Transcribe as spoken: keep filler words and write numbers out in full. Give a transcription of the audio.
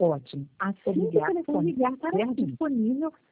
Ótimo. Assim que o telefone ligar, estará disponível